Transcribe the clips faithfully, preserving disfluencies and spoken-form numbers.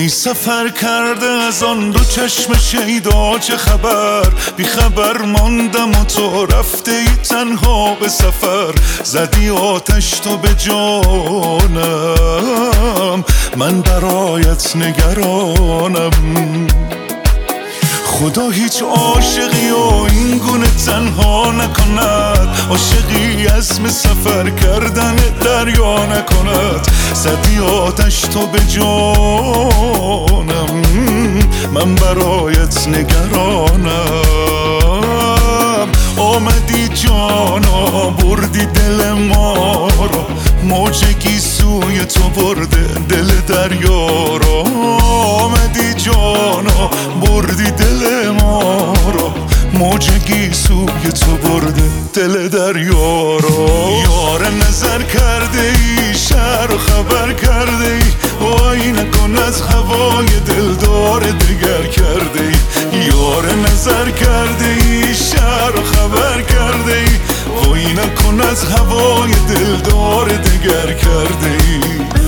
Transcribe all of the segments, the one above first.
ای سفر کرده از آن دو چشم شیدا چه خبر؟ بی خبر ماندم و تو رفته ای تنها به سفر. زدی آتش تو به جانم، من برایت نگرانم. خدا هیچ عاشقی و این گونه تنها نکند، عاشقی عزم سفر کردن دریا نکند. زدی آتش تو به جانم، من برایت نگرانم. آمدی جانا بردی دل ما را، موج گیسوی تو برده دل دریا را. آمدی جانا بردی دل ما را، موج گیسوی تو برده دل دریا را. یار نظر کرده ای، شهر و خبر کرده ای، وای نکن از هوای دلدار دگر کرده ای. یار نظر کرده ای، شهر و خبر کرده ای، وای نکن از هوای دلدار دگر کرده ای.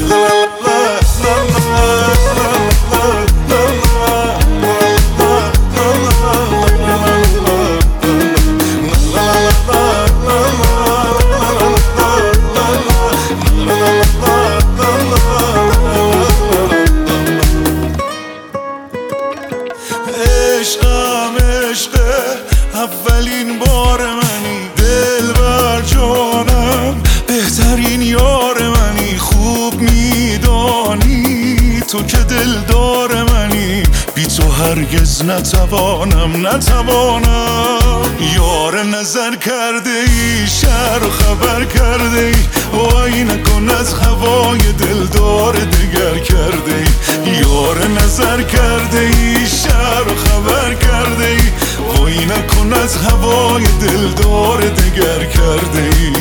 عشقم عشقه اولین بار منی، دل بر جانم بهترین یار منی. خوب میدانی تو که دلدار منی، بی تو هرگز نتوانم نتوانم. یار نظر کرده ای، شهر و خبر کرده ای، وای نکن از هوای دلدار دگر کرده ای. یار نظر کرده ای، شهر و خبر کرده ای، وای نکن از هوای دلدار دگر کرده ای.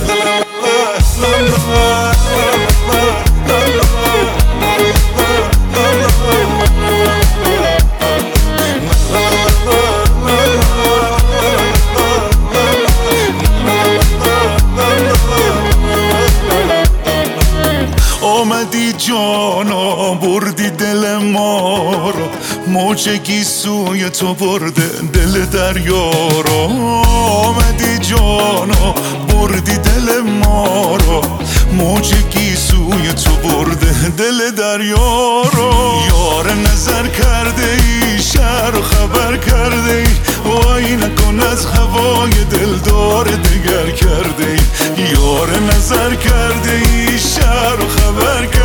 آمدی جانا بردی دل ما را، موج گیسوی تو برده دل دریا را. آمدی جانا بردی دل ما را، موج گیسوی تو برده دل دریا را. یار نظر کرده ای، شهر و خبر کرده ای، وای نکن از هوای دلدار دگر کرده ای. یار نظر کرده ای، شهر و خبر